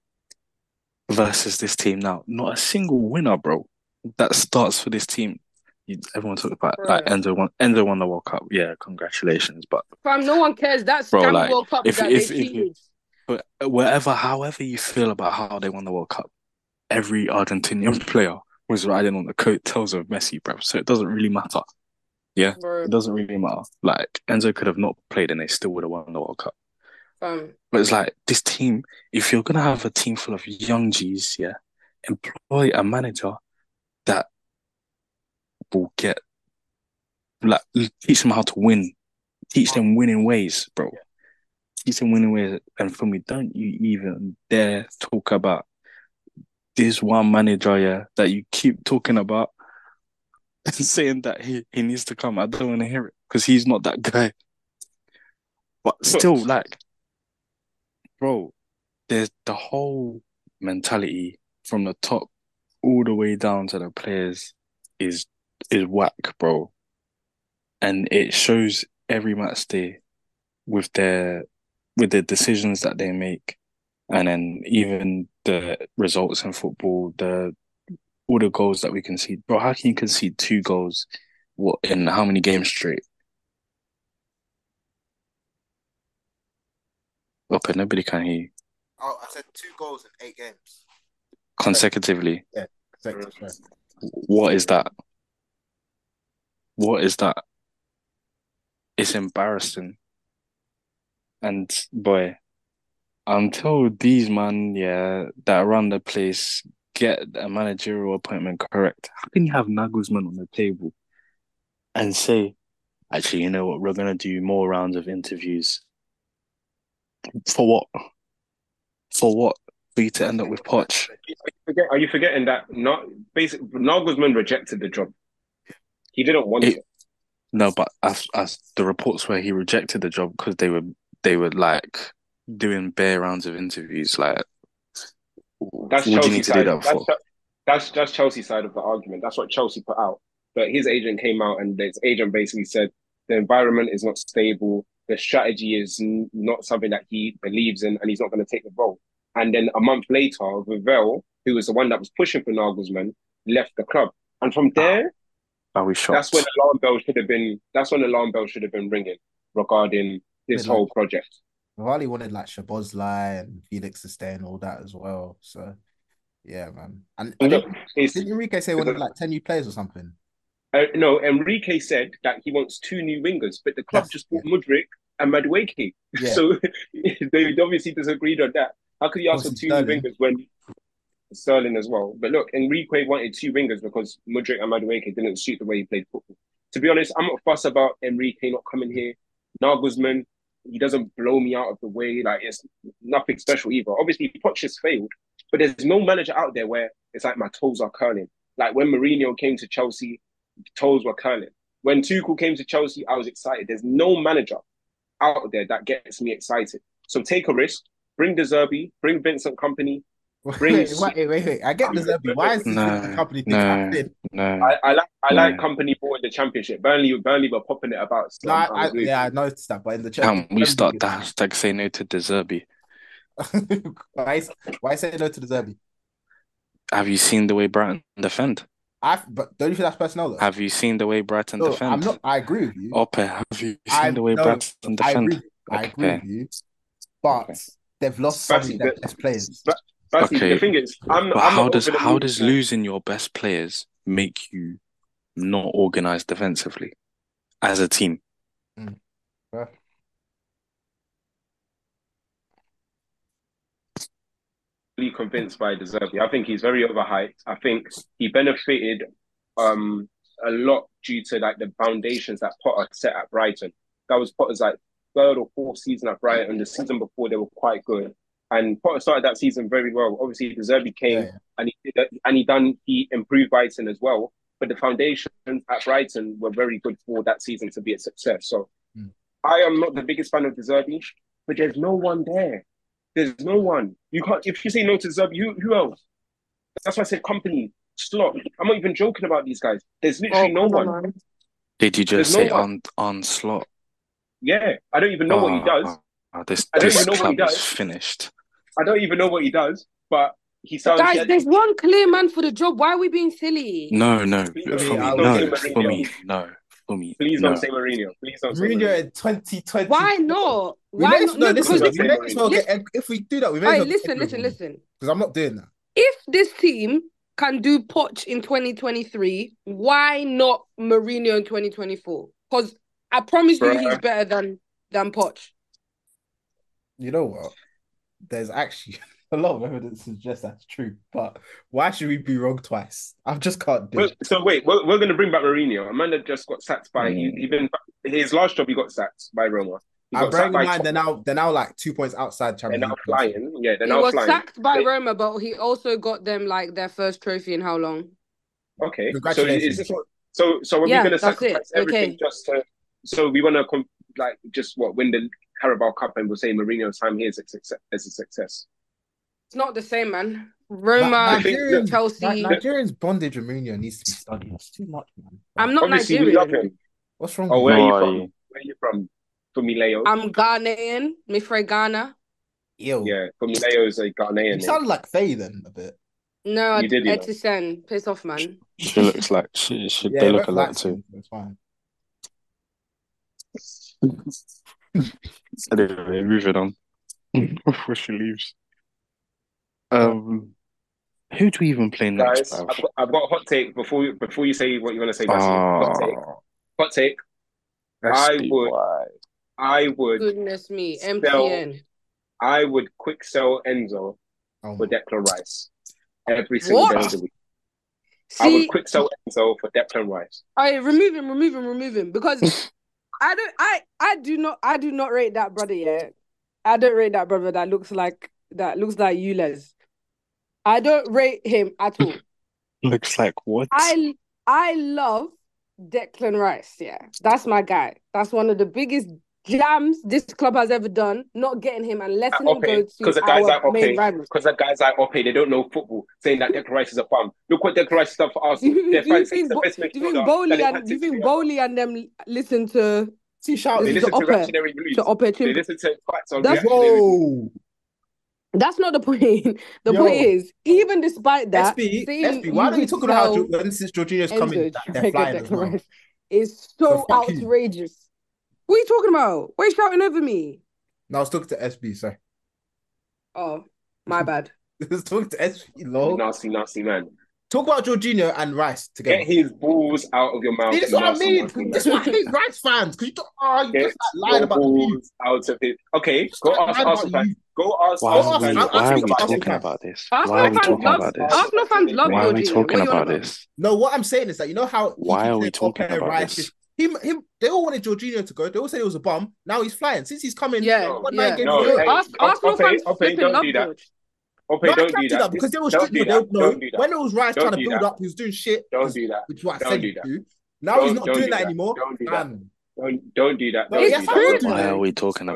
versus this team now. Not a single winner, bro, that starts for this team. You, everyone talks about like Bro. Enzo won Enzo won the World Cup. Yeah, congratulations. But Fam, no one cares. That bro, scam like World Cup if that if they if you cheated. but whatever, however you feel about how they won the World Cup, every Argentinian player was riding on the coattails of Messi, bro. So it doesn't really matter. Yeah, Bro, it doesn't really matter. Like Enzo could have not played and they still would have won the World Cup. fam. But it's like this team, if you're gonna have a team full of young G's, yeah, employ a manager that will get like teach them how to win, teach them winning ways, bro. Teach them winning ways. And for me, don't you even dare talk about this one manager, yeah, that you keep talking about saying that he, he needs to come. I don't want to hear it because he's not that guy. But still, like, bro, there's the whole mentality from the top all the way down to the players is is whack, bro. And it shows every match day with their with the decisions that they make, and then even the results in football, the all the goals that we concede. Bro, how can you concede two goals what in how many games straight? Open, nobody can hear you. Oh, I said two goals in eight games Consecutively. Yeah, consecutive. Sorry. What is that? What is that? It's embarrassing. And boy, until these man, yeah, that run the place get a managerial appointment correct, how can you have Nagelsmann on the table and say, actually, you know what, we're gonna do more rounds of interviews? For what? For what? For you to end up with Poch? Forget, are you forgetting that not basically Nagelsmann rejected the job? He didn't want It- it. No, but as as the reports where he rejected the job because they were they were like doing bare rounds of interviews. Like, That's what do you Chelsea need to do side. that That's for? that's that's Chelsea's side of the argument. That's what Chelsea put out. But his agent came out and his agent basically said the environment is not stable. The strategy is n- not something that he believes in, and he's not going to take the role. And then a month later, Vivell, who was the one that was pushing for Nagelsmann, left the club. And from there, Are we that's shocked? when the alarm bell should have been. That's when the alarm bell should have been ringing regarding this Bit whole like- project. Vivali wanted like Shabozlai and Felix to stay and all that as well. So yeah, man. And, And and look, didn't, it's didn't Enrique say he wanted like ten new players or something? uh, no. Enrique said that he wants two new wingers, but the club Yes, just bought Mudryk and Madueke. Yeah. So they obviously disagreed on that. How could you ask for Obviously two new Sterling. wingers when Sterling as well? But look, Enrique wanted two wingers because Mudryk and Madueke didn't suit the way he played football. To be honest, I'm not fussed about Enrique not coming here. Nagelsmann, he doesn't blow me out of the way. Like, it's nothing special either. Obviously, Poch has failed, but there's no manager out there where it's like my toes are curling. Like when Mourinho came to Chelsea, toes were curling. When Tuchel came to Chelsea, I was excited. There's no manager out there that gets me excited. So take a risk, bring De Zerbi, bring Vincent Company, Wait, brings. wait, wait, wait, wait. I get the Zerbi. Why is this No, the company thing no, happening? no, I, I like I like no. company ball in the championship. Burnley Burnley were popping it about, so No, I'm, I, I'm I agreeing. yeah, I noticed that, but in the chat, Can we start the hashtag say no to De Zerbi? why, why say no to the Zerbi? Have you seen the way Brighton defend? I but don't you think that's personnel though? Have you seen the way Brighton No, defend? I'm not. I agree with you. Ope, have you I seen the way no, Brighton I defend? agree. I agree Okay. with you, but Okay. they've lost some Bassi, of their the- best players. But Bassi, Okay. the thing is, I'm not. But I'm how not does over the how moon does for- losing your best players make you not organized defensively as a team? Yeah. really convinced by De Zerbi. I think he's very overhyped. I think he benefited um a lot due to like the foundations that Potter set at Brighton. That was Potter's like third or fourth season at Brighton. The season before they were quite good, and Potter started that season very well. Obviously, De Zerbi came Yeah, yeah. and he did, and he done he improved Brighton as well. But the foundations at Brighton were very good for that season to be a success. So Mm. I am not the biggest fan of De Zerbi, but there's no one there. There's no one. You can't. If you say no to Zerbi, who who else? That's why I said company, slot. I'm not even joking about these guys. There's literally no come on, one. man. Did you just There's no say one. on on slot? Yeah, I don't even know what he does. Oh, this I don't this even know what he club is does. finished. I don't even know what he does. But he sounds. Guys, he- there's one clear man for the job. Why are we being silly? No, no, Please for don't- me, I no, don't say for me, Mourinho. no, for me, Please no. don't say Mourinho. Please don't say Mourinho Mourinho. in twenty twenty. Why not? We Why may as not? no, No, listen, because listen, we may as well listen- get if we do that, we may Hey, as well listen, listen, listen. because I'm not doing that. If this team can do Poch in twenty twenty-three, why not Mourinho in twenty twenty-four? Because I promise you, Bruh. he's better than than Poch. You know what? There's actually a lot of evidence to suggest that's true, but why should we be wrong twice? I just can't do Well, it. so wait, we're, we're going to bring back Mourinho. Amanda just got sacked by he, Mm. he been his last job. He got sacked by Roma. He I'm got bearing sacked in by mind they're now they're now like two points outside They're Champions now League. flying. Yeah, they're He now was flying. sacked by They- Roma, but he also got them like their first trophy in how long? Okay. So Congratulations. is this what? So so are Yeah, we going to that's sacrifice it. everything Okay. just to? So we want to like just what win the Carabao Cup and we'll say Mourinho's time here is a success. Is a success. It's not the same, man. Roma, Ni- Nigerians, Chelsea. Ni- Nigerians bondage with Mourinho needs to be studied. It's too much, man. I'm not Obviously, we Nigerian. love him. What's wrong Oh, with where you? are you Who are from? you? Where are you from? Fumileo. I'm Ghanaian. Me fra Ghana. Ew. Yeah, Fumileo is a Ghanaian. You name. sound like Faye then a bit. No, You did, you know. Etisen. Piss off, man. She looks like she. she Yeah, they it look looks alike like too. It's fine. Anyway, moving on before she leaves. Um, who do we even play next, Guys, bruv? I've got, I've got a hot take before you before you say what you're going to say, Bassi. Hot take. Oh, Hot take. I would. I would. Goodness me. Sell- M T N. I would quick sell Enzo Oh, for Declan Rice every single What? day of the week. I would See, quick sell Enzo for Declan Rice. I remove him, remove him, remove him. Because I don't I I do not I do not rate that brother yet. I don't rate that brother that looks like that looks like Ules. I don't rate him at all. Looks like what? I I love Declan Rice, yeah. That's my guy. That's one of the biggest jams this club has ever done. Not getting him and letting him Okay, go because to the guys our like main okay, rivals. because the guys like okay, they don't know football, saying that Declan Rice is a bum. Look what Declan Rice has done for us. Do you, Their do you fans think the Bo- best do you think midfielder that Bowley they've and had do you since think ever. Bowley and them listen to See, They shouting. This is listen the to upper- reactionary blues. to Ope They Chimp? listen to facts on That's- reactionary blues. Whoa. That's not the point. The Yo. point is, even despite that, S B, saying S B, why don't you would talk about how sell Ju- when since Jorginho's Enzo coming, to that try they're and flying get as Declan well? Rice is so So fuck you. outrageous. What are you talking about? Why are you shouting over me? No, I was talking to S B, sorry. Oh, my bad. I was talking to S B, lol. Nasty, nasty man. Talk about Jorginho and Rice together. Get his balls out of your mouth. See, this is you what I nasty, mean. nasty This man. is why I hate Rice fans, because you don't, oh, you Get just like lying your about the balls views. out of it. Okay, Just go like ask lying Arsenal about fans. you. Go ask Why Arsenal are we, fans. I'll- I'll why are speak we to Arsenal talking fans. about this? Arsenal Why are we fans talking love about this? Arsenal fans love Why are we Jorginho. talking What are you on about this? No, what I'm saying is that you know how he Why keeps are we saying talking Ope, about Rice, this? Him, him, they all wanted Jorginho to go. They all said he was a bum. Now he's flying. Since he's coming, Yeah, one yeah. nine games No, ago. hey, Ars- Arsenal okay, fans okay, flipping don't love do that. George. Okay, No, I don't can't do do that. that because they were Don't strict. do They'll that. know Don't do that. when it was Rice Don't trying to do build that. up, he was doing shit. Don't do that. Which is what I Don't said do he that. do. Now Don't- he's not don't doing do that that. anymore. Don't do that. Man. Don't don't do that. No, Don't yes, do I that. will Don't do do Why that. are we talking Don't do about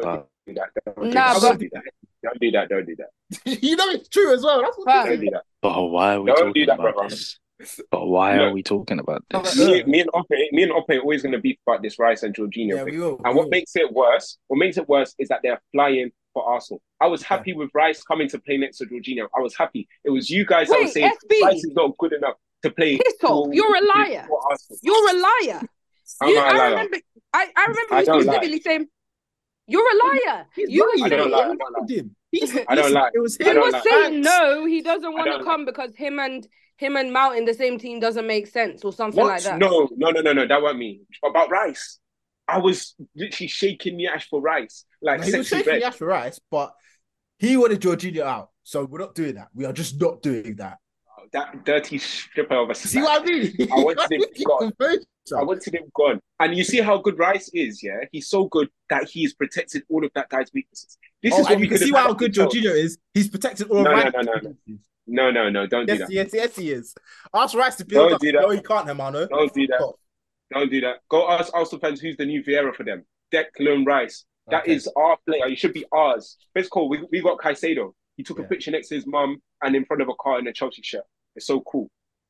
do that. Don't do Nah, that. but Don't do that. Don't do that. Don't do that. You know it's true as well. That's what Don't fam, do that. But why are we Don't do talking that, about brother. this? But why are Look, we talking about Uh, this? me, me and Ope, me and Ope are always going to beef about this Rice and Jorginho yeah, thing. we will. And we what will. makes it worse, what makes it worse is that they're flying for Arsenal. I was happy with Rice coming to play next to Jorginho. I was happy. It was you guys that were wait, saying S B, Rice is not good enough to play piss off. for, You're a to play liar. for Arsenal. You're a liar. I'm You, not a I liar. remember, I, I remember I you don't lie. specifically saying, you're a liar. He's You lying. were I don't lie. I saying, don't lie. Him. He's, I don't listen, lie. It was I he him. don't was lie. saying no, he doesn't I want to don't lie. come because him and him and Mount in the same team doesn't make sense or something like What? that. No, no, no, no, no. That wasn't me. About Rice. I was literally shaking the ash for Rice. Like No, he was sexy shaking red. the ash for Rice, but he wanted Jorginho out. So we're not doing that. We are just not doing that. That dirty stripper of a See what I mean? I wanted him Keep gone. composure. I wanted him gone. And you see how good Rice is, yeah? He's so good that he's protected all of that guy's weaknesses. This Oh, is what and we you can could see have how had good ourselves. Jorginho is. He's protected all No, of no, Rice's no, no, no. weaknesses. No, no, no. Don't do Yes, that. yes, yes, he is. Ask Rice to build Don't up. do that. No, he can't, Hermano. Don't do that. Stop. Don't do that. Go ask Arsenal fans who's the new Vieira for them. Declan Rice. That Okay. is our player. He should be ours. It's cool. We, we got Caicedo. He took Yeah. a picture next to his mum and in front of a car in a Chelsea shirt. It's so cool.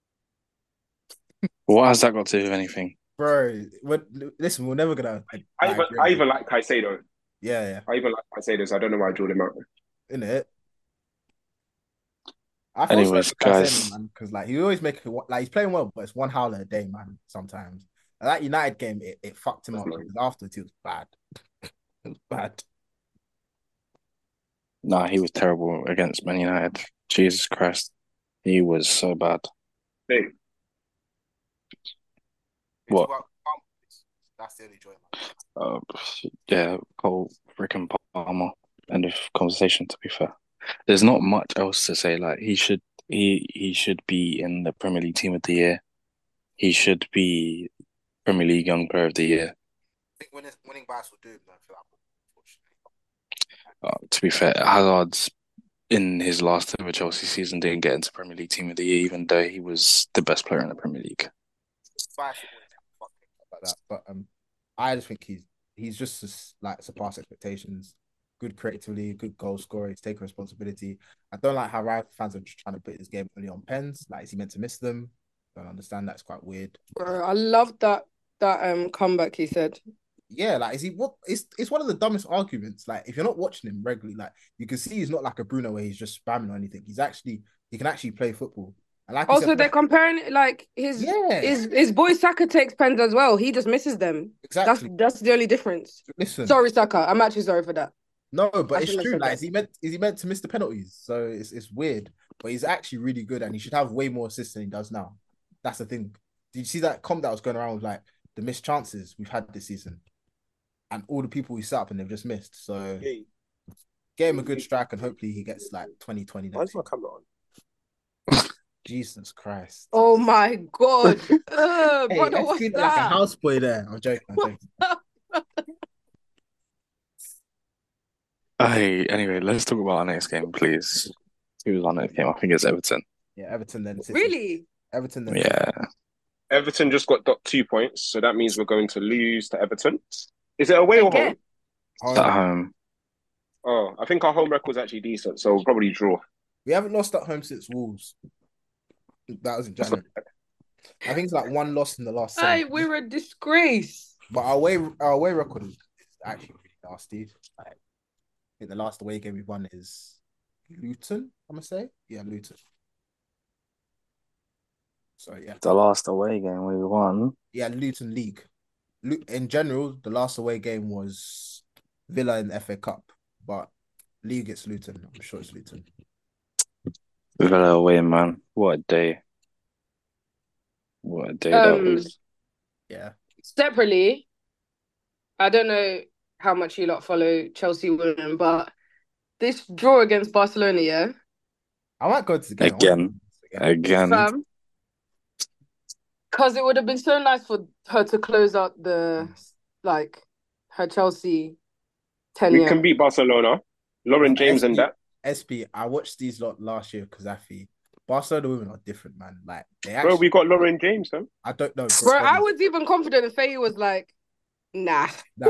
What has that got to do with anything? Bro, we're, listen, we're never gonna. I even, I even like Caicedo. Yeah, yeah, I even like Caicedo, so I don't know why I drew him out. in it. I feel Anyways, sorry for Caicedo, guys. man, because like he always make it like he's playing well, but it's one howler a day, man. Sometimes and that United game, it, it fucked him up. Definitely. Because afterwards, it was bad. It was bad. Nah, he was terrible against Man United. Jesus Christ. He was so bad. Hey, What? That's the only joy, man. Uh, yeah, Cole freaking Palmer. End of conversation, to be fair. There's not much else to say. Like he should he he should be in the Premier League team of the year. He should be Premier League Young Player of the Year. I think winning winning bias will do him, man, for that. Uh, to be fair, Hazard's in his last ever Chelsea season didn't get into Premier League team of the year, even though he was the best player in the Premier League. Bias will always fuck things like that. But um, I just think he's he's just as, like surpassed expectations. Good creatively, good goal scorer. He's taking responsibility. I don't like how Rival fans are just trying to put his game only on pens. Like, is he meant to miss them? Don't understand. That's quite weird. Bro, I love that that um comeback he said. Yeah, like is he what? It's it's one of the dumbest arguments. Like, if you're not watching him regularly, like you can see he's not like a Bruno where he's just spamming or anything. He's actually he can actually play football. And like you Also, said, they're comparing it like his yeah, his his boy Saka takes pens as well. He just misses them. exactly. That's that's the only difference. Listen, Sorry, Saka. I'm actually sorry for that. no, I but it's shouldn't have true. said Like, that. is he meant is he meant to miss the penalties? So it's it's weird. But he's actually really good, and he should have way more assists than he does now. That's the thing. Did you see that comp that was going around with like the missed chances we've had this season, and all the people we set up and they've just missed? So hey, get him a good strike, and hopefully he gets like twenty twenty why next is my year. camera on? Jesus Christ. Oh my god, uh, Hey, brother, let's what's treat it like a that? houseboy there. I'm joking. I'm joking. Hey, anyway, let's talk about our next game, please. Who's our next game? I think it's Everton. Yeah, Everton then City. Really? Everton then City. Yeah. Everton just got dot two points, so that means we're going to lose to Everton. Is it away or home? Again? Home. At home. Oh, I think our home record's actually decent, so we'll probably draw. We haven't lost at home since Wolves. That was in January. I think it's like one loss in the last Hey, seven. we're a disgrace. But our away our away record is, is actually pretty nasty. Like, I think the last away game we've won is Luton, I'm gonna say. Yeah, Luton. So yeah. The last away game we won. Yeah, Luton League. Lu- In general, the last away game was Villa in the F A Cup, but League it's Luton. I'm sure it's Luton. Villa away, man. What a day. What a day that Um, was. Yeah. Separately, I don't know how much you lot follow Chelsea women, but this draw against Barcelona, yeah, I might go to the game. I want Again. to go to the game. Again. fam, because it would have been so nice for her to close out the like her Chelsea We tenure. can beat Barcelona. Lauren James and that. S P, I watched these lot last year because I feel Barcelona women are different, man. Like they Bro, actually, we got Lauren James, huh? I don't know, Bro, I was even confident. Faye was like, "Nah." nah.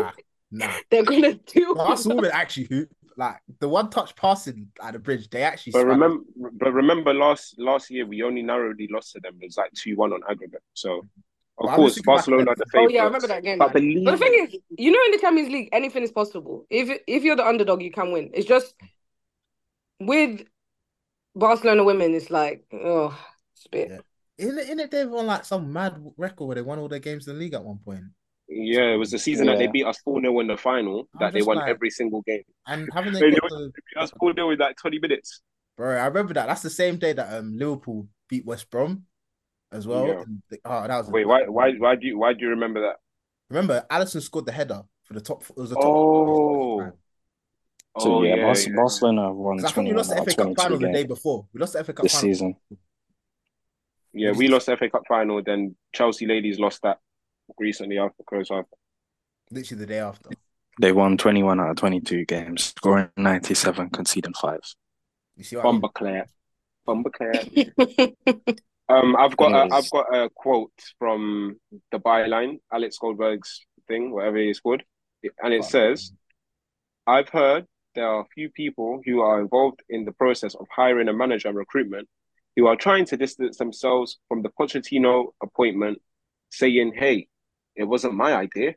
Nah. They're gonna do. But Arsenal women actually hoop. Like the one touch passing at the bridge, they actually But spam. remember, but remember, last last year we only narrowly lost to them. It was like two one on aggregate. So of But I'm just course, thinking back Barcelona are at the Oh yeah, I remember favourites. that game, But man. But the believe thing is, you know, in the Champions League, anything is possible. If if you're the underdog, you can win. It's just with Barcelona women, it's like, oh, it's a bit. yeah. In it, in it, they've won like some mad record where they won all their games in the league at one point. yeah, it was the season that they Yeah. beat us four nil in the final I'm that they just won like, every single game. and haven't they They got beat the us four nil in like twenty minutes. bro? I remember that. That's the same day that um Liverpool beat West Brom as well. Yeah. And the- oh, that was Wait, why why why do you why do you remember that? remember Alisson scored the header for the top. It was the top. Oh, So oh yeah, yeah, Bar- yeah. Barcelona have won Because I think we twenty-one lost the out F A of Cup twenty-two final the day games before. We lost the F A Cup this final. season. Yeah, we lost the F A Cup final. Then Chelsea ladies lost that recently after close after. Literally the day after. They won twenty-one out of twenty-two games, scoring ninety-seven, conceding five. You see what I mean? Bumberclair, Bumberclair. Um, I've got a, Anyways. I've got a quote from the byline, Alex Goldberg's thing, whatever it's called, and it says, "I've heard there are a few people who are involved in the process of hiring a manager and recruitment who are trying to distance themselves from the Pochettino appointment, saying, 'Hey, it wasn't my idea.'"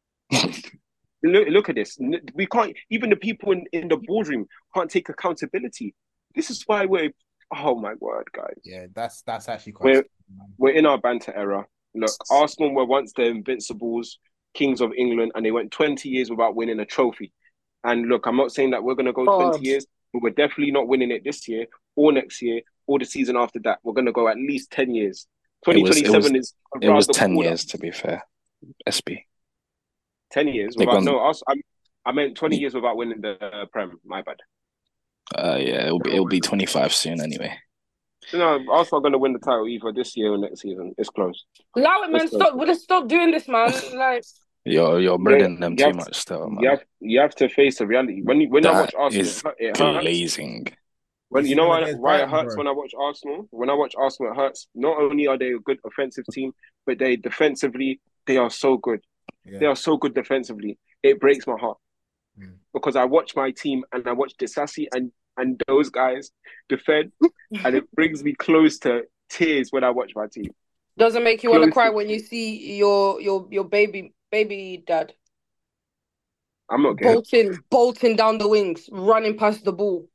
Look, look at this. We can't, even the people in, in the boardroom can't take accountability. This is why we're, oh my word, guys. Yeah, that's that's actually quite. We're, scary, man. we're in our banter era. Look, Arsenal were once the Invincibles, Kings of England, and they went twenty years without winning a trophy. And look, I'm not saying that we're going to go God. twenty years, but we're definitely not winning it this year or next year or the season after that. We're going to go at least ten years. It was- it was- twenty twenty-seven is It around was the ten corner. years, to be fair. S B. ten years They've without, gone- no, us, I'm, I meant twenty years without winning the uh, Prem. My bad. Uh, yeah, it'll be it'll be twenty-five soon anyway. You know, Arsenal are going to win the title either this year or next season. It's close. Allow it, man. Let's go. Stop. Would have stopped doing this, man. Like, You're you're Yeah, breading them you too have to- much still, You man. have, you have to face the reality. When you, when I watch That Arsenal, is it hurt- it hurts. glazing. When You you see know them why, against why it Brighton, hurts bro. when I watch Arsenal? When I watch Arsenal, it hurts. Not only are they a good offensive team, but they defensively they are so good. Yeah. They are so good defensively. It breaks my heart Mm. because I watch my team and I watch Disasi and and those guys defend, and it brings me close to tears when I watch my team. doesn't make you want to Close cry to- when you see your your your baby baby dad I'm not gay. bolting bolting down the wings, running past the ball.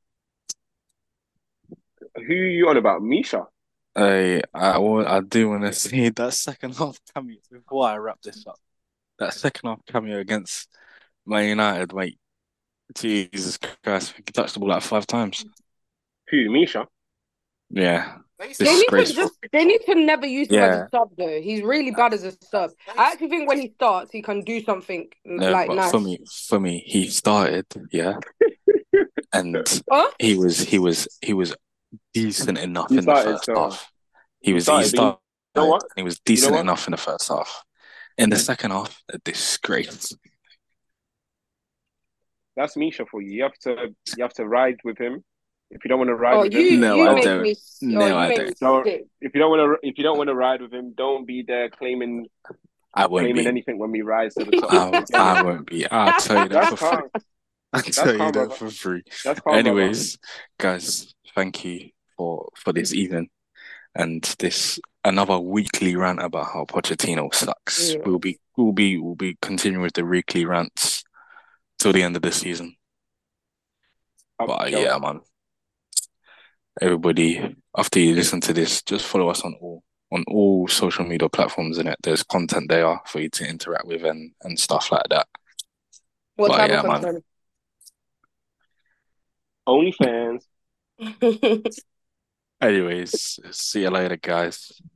Who are you on about, Misha? I I, wa- I do want to see that second half cameo before I wrap this up. That second half cameo against Man United, mate. Jesus Christ, he touched the ball like five times. Who, Misha? Yeah, They need to disgraceful. just they need to never use him as Yeah. a sub though. He's really bad as a sub. I actually think when he starts, he can do something No, like but nice. for me, for me, he started, yeah, and Huh? he was he was he was decent enough He in the started, first so- half. He was started, he but you started. know what? He was decent what? enough in the first half. In the second half, a disgrace. That's Misha for you. You have to you have to ride with him. If you don't want to ride Oh, with you him, No, you I make don't. me s- No, oh, you I make don't. me Don't- sick. if you don't want to if you don't want to ride with him, don't be there claiming I won't claiming be. anything when we rise to the top. I, I won't be. I'll tell you that That's for free. calm. I'll tell you calm, that brother. for free. That's calm, brother. Anyways, guys, thank you for for this evening and this another weekly rant about how Pochettino sucks. Yeah. We'll be we'll be we'll be continuing with the weekly rants till the end of the season. Up But uh, Chelsea. yeah, man. Everybody, after you listen to this, just follow us on all on all social media platforms. In it, there's content there for you to interact with and and stuff like that. What But type yeah, of man. OnlyFans. content? Anyways, see you later, guys.